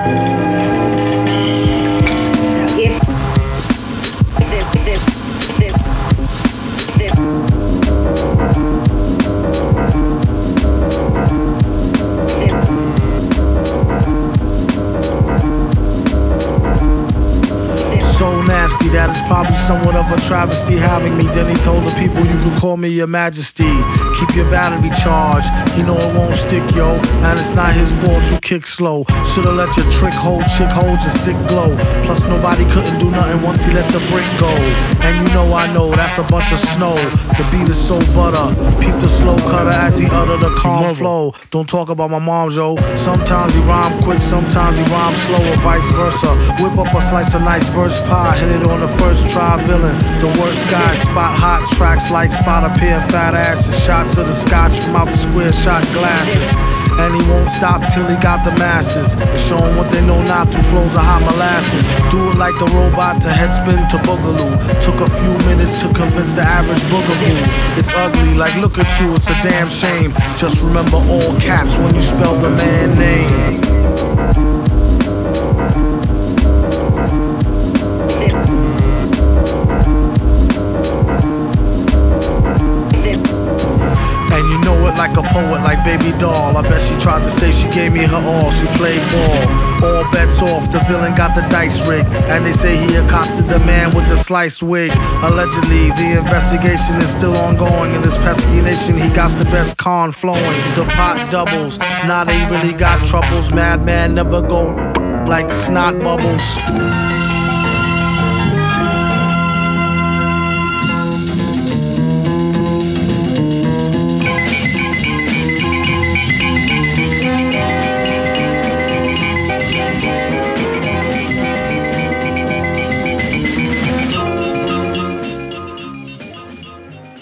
So nasty that it's probably somewhat of a travesty having me. Then he told the people you can call me your majesty. Keep your battery charged, he know it won't stick, yo. And it's not his fault you kick slow. Should've let your trick hold your sick glow. Plus nobody couldn't do nothing once he let the brick go. And you know I know that's a bunch of snow. The beat is so butter. Peep the slow cutter as he utter the calm flow. Don't talk about my mom, yo. Sometimes he rhyme quick, sometimes he rhyme slow, or vice versa. Whip up a slice of nice verse pie, hit it on the first try, villain. The worst guy, spot hot tracks like spot a pair of fat asses. Shots of the scotch from out the square shot glasses. And he won't stop till he got the masses. And show 'em what they know not through flows of hot molasses. Do it like the robot to headspin to boogaloo. Took a few minutes to convince the average boogaboo. It's ugly, like look at you, it's a damn shame. Just remember all caps when you spell the man name. And you know it like a poet, like Baby Doll. I bet she tried to say she gave me her all. She played ball. All bets off, the villain got the dice rigged. And they say he accosted the man with the sliced wig. Allegedly, the investigation is still ongoing. In this pesky nation, he got the best con flowing. The pot doubles, now they really got troubles. Madman never go like snot bubbles.